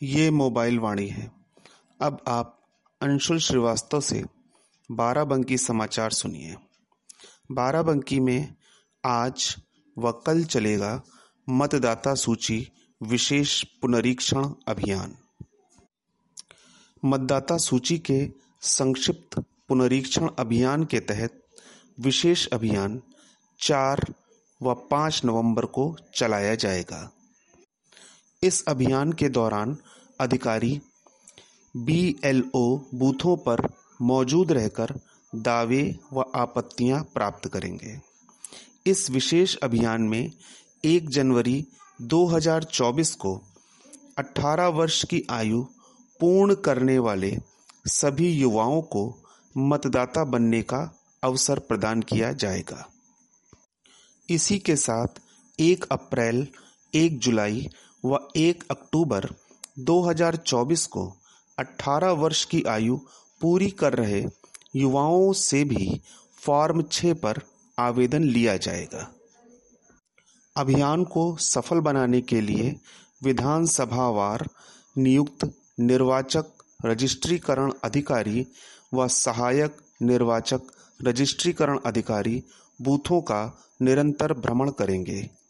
ये मोबाइल वाणी है। अब आप अंशुल श्रीवास्तव से बाराबंकी समाचार सुनिए। बाराबंकी में आज व कल चलेगा मतदाता सूची विशेष पुनरीक्षण अभियान। मतदाता सूची के संक्षिप्त पुनरीक्षण अभियान के तहत विशेष अभियान 4 व 5 नवंबर को चलाया जाएगा। इस अभियान के दौरान अधिकारी BLO बूथों पर मौजूद रहकर दावे व आपत्तियां प्राप्त करेंगे। इस विशेष अभियान में 1 जनवरी 2024 को 18 वर्ष की आयु पूर्ण करने वाले सभी युवाओं को मतदाता बनने का अवसर प्रदान किया जाएगा। इसी के साथ 1 अप्रैल, 1 जुलाई व 1 अक्टूबर 2024 को 18 वर्ष की आयु पूरी कर रहे युवाओं से भी फॉर्म 6 पर आवेदन लिया जाएगा। अभियान को सफल बनाने के लिए विधानसभावार नियुक्त निर्वाचक रजिस्ट्रीकरण अधिकारी व सहायक निर्वाचक रजिस्ट्रीकरण अधिकारी बूथों का निरंतर भ्रमण करेंगे।